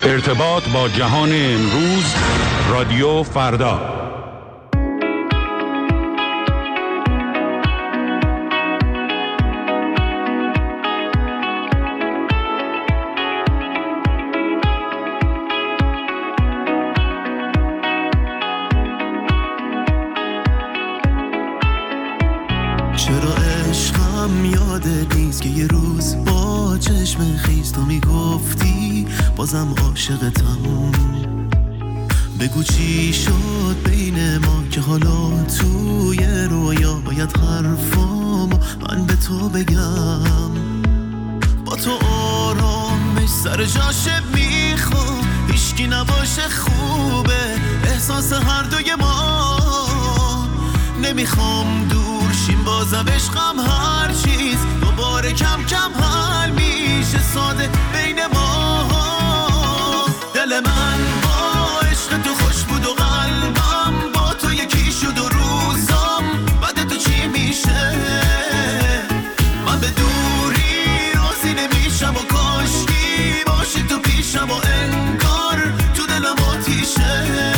ارتباط با جهان امروز، رادیو فردا. چرا عشقم یاده نیست که یه روز با چشم خیز تو میگفتی بازم عاشقتم. بگو چی شد بین ما که حالا توی رویا باید حرفامو من به تو بگم. با تو آرامش سر جاشه میخوام، هیچکی نباشه خوبه احساس هر دوی ما. نمیخوام دور شیم بازم عشقم هر چیز دوباره کم کم حل میشه ساده بین ما. دل من با عشق تو خوش بود و قلبم با تو یکی شد و روزم بعد تو چی میشه. من به دوری راضی نمیشم و کاشکی باشی تو پیشم و انگار تو دلم آتیشه.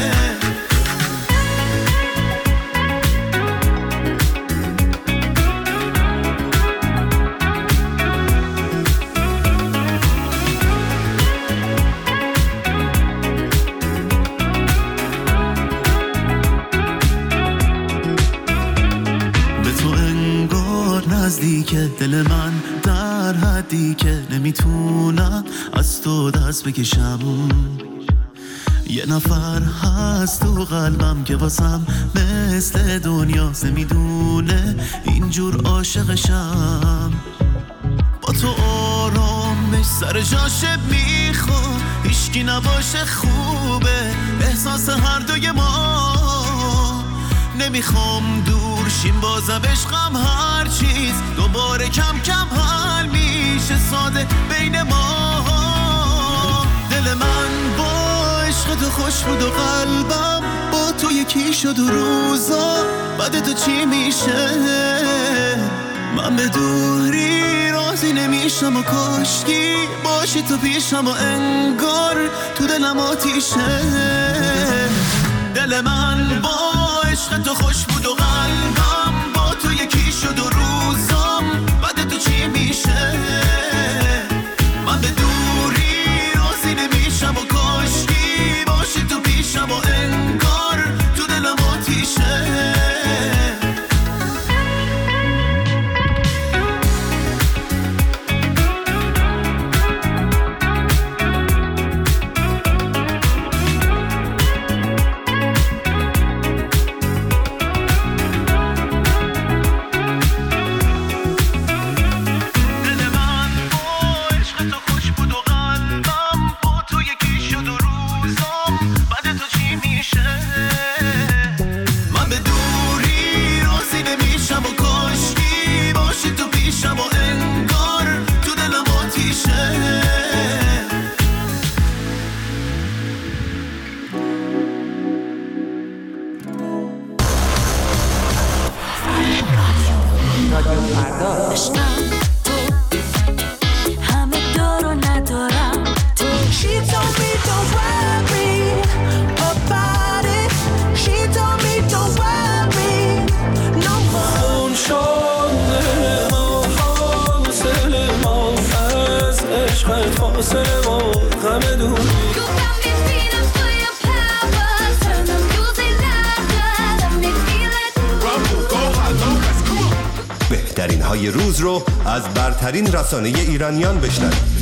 نزدیکه دل من در حدی که نمیتونم از تو دست بکشم. یه نفر هست تو قلبم که واسم مثل دنیاست، نمیدونه اینجور عاشقشم. با تو آرامش سر جاشه میخوام، هیچکی نباشه خوبه احساس هر دوی ما. نمیخوام دور شیم بازم عشقم هر چیز دوباره کم کم حل میشه ساده بین ما. دل من با عشق تو خوش بود و قلبم با تو یکی شد و روزا بعد تو چی میشه. من به دوری راضی نمیشم و کاشکی باشی تو پیشم و انگار تو دلم آتیشه. دل من با عشق تو خوش بود و قلبم با تو یکی شد و روزم بعد تو چی میشه. من به دوری راضی نمیشم و کاشکی باشی تو پیشم و انگار تو دلم آتیشه. بهترین های روز رو از برترین رسانه ایرانیان بشنوید.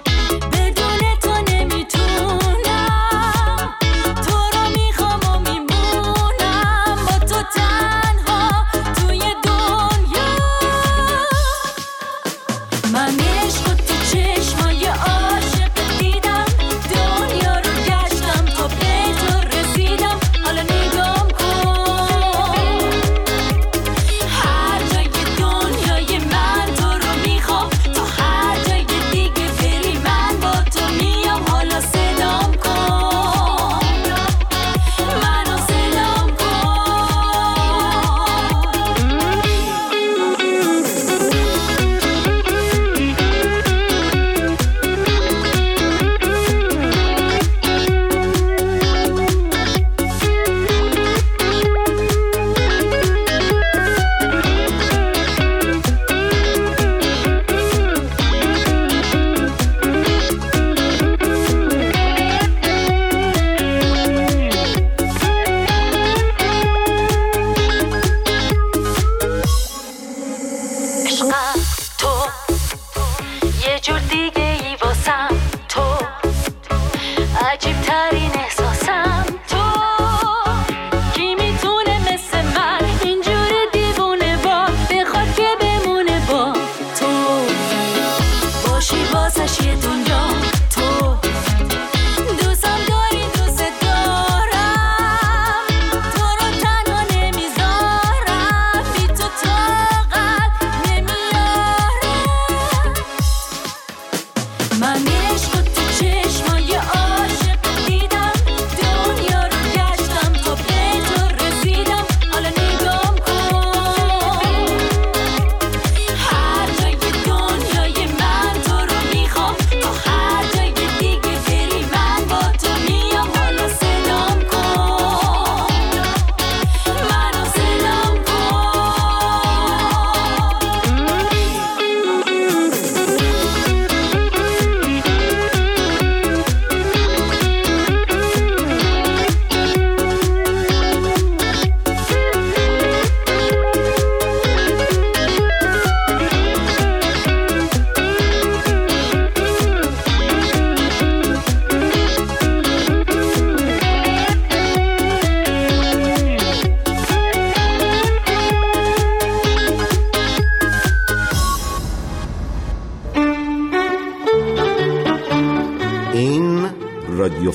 بدون تو نمیتونم، تو رو میخوام و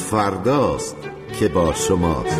فرداست که با شماست.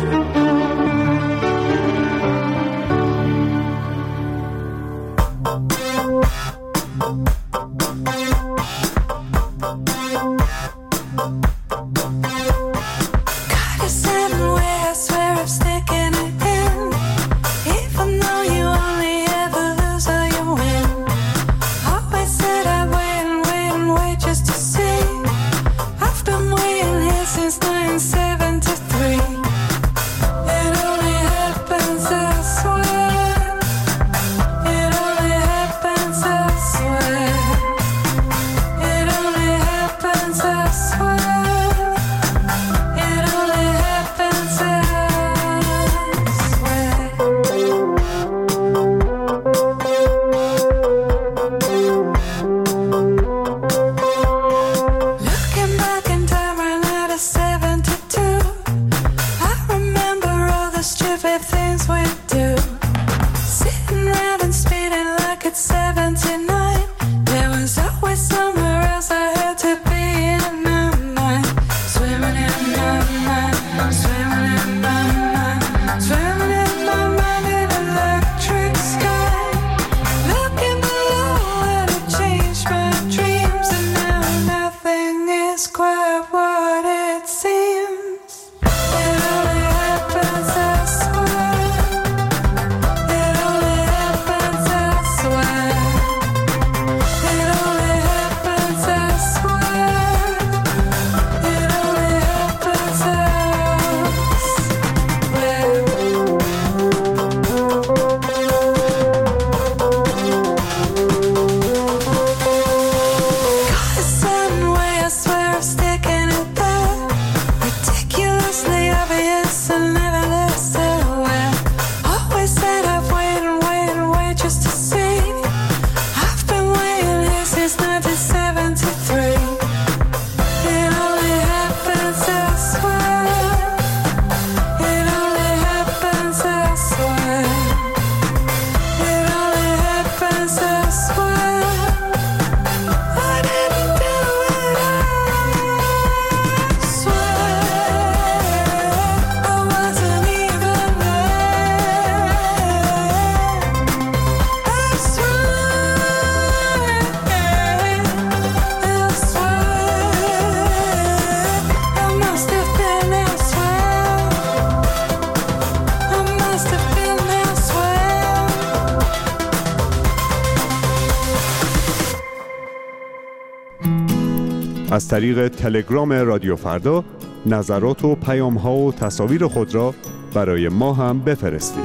از طریق تلگرام رادیو فردا نظرات و پیام‌ها و تصاویر خود را برای ما هم بفرستید.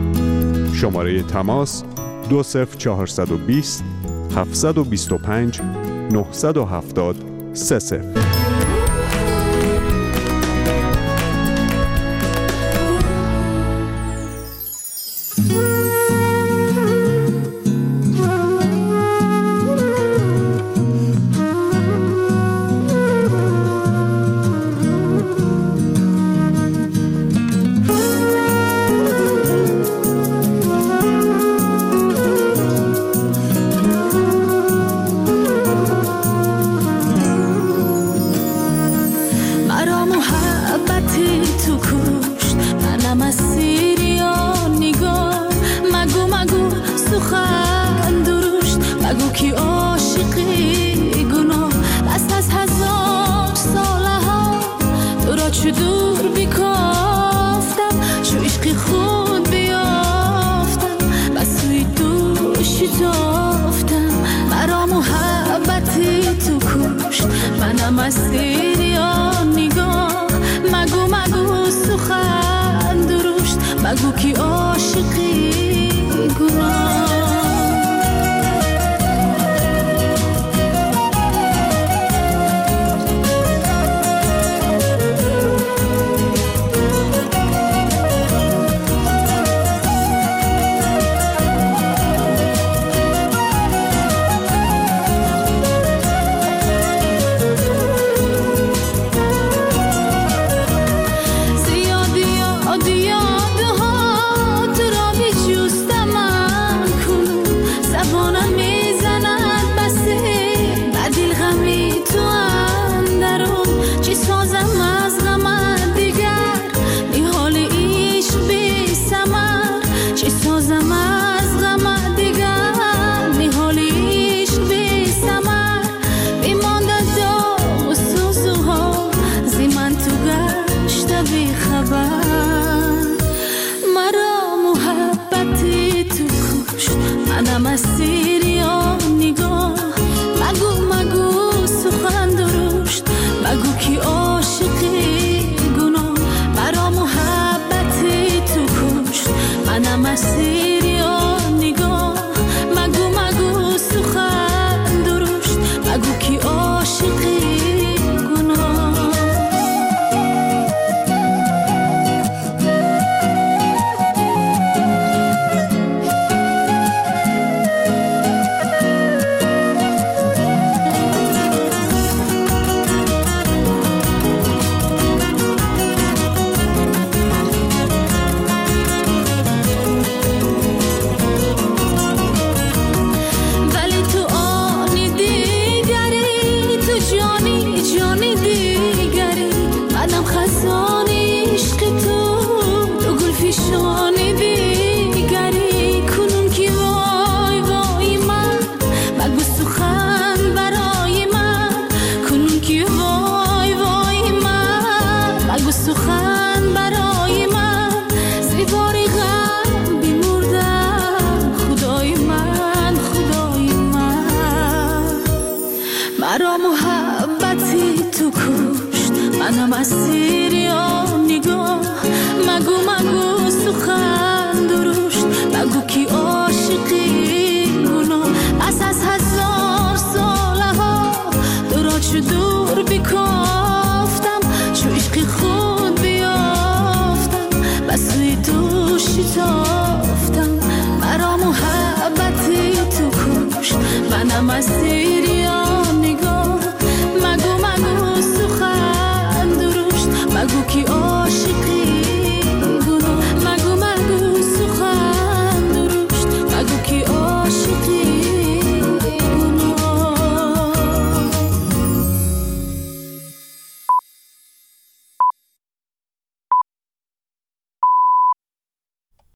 شماره تماس 20420 725 970 30. بگو کی عاشقی گناه زیادی یادها اسیری آن نگاه مگو مگو سخن درشت مگو کی عاشقی گناه مرا محبتی تو کشت منم اسیری آن نگاه مگو مگو سخن درشت مگو کی عاشقی گناه پس از 1000 ساله ها دورا چو دور بکافتم چو عشق خود بیافتم بسوی تو شتافتم مرا محبتی تو کشت منم اسیری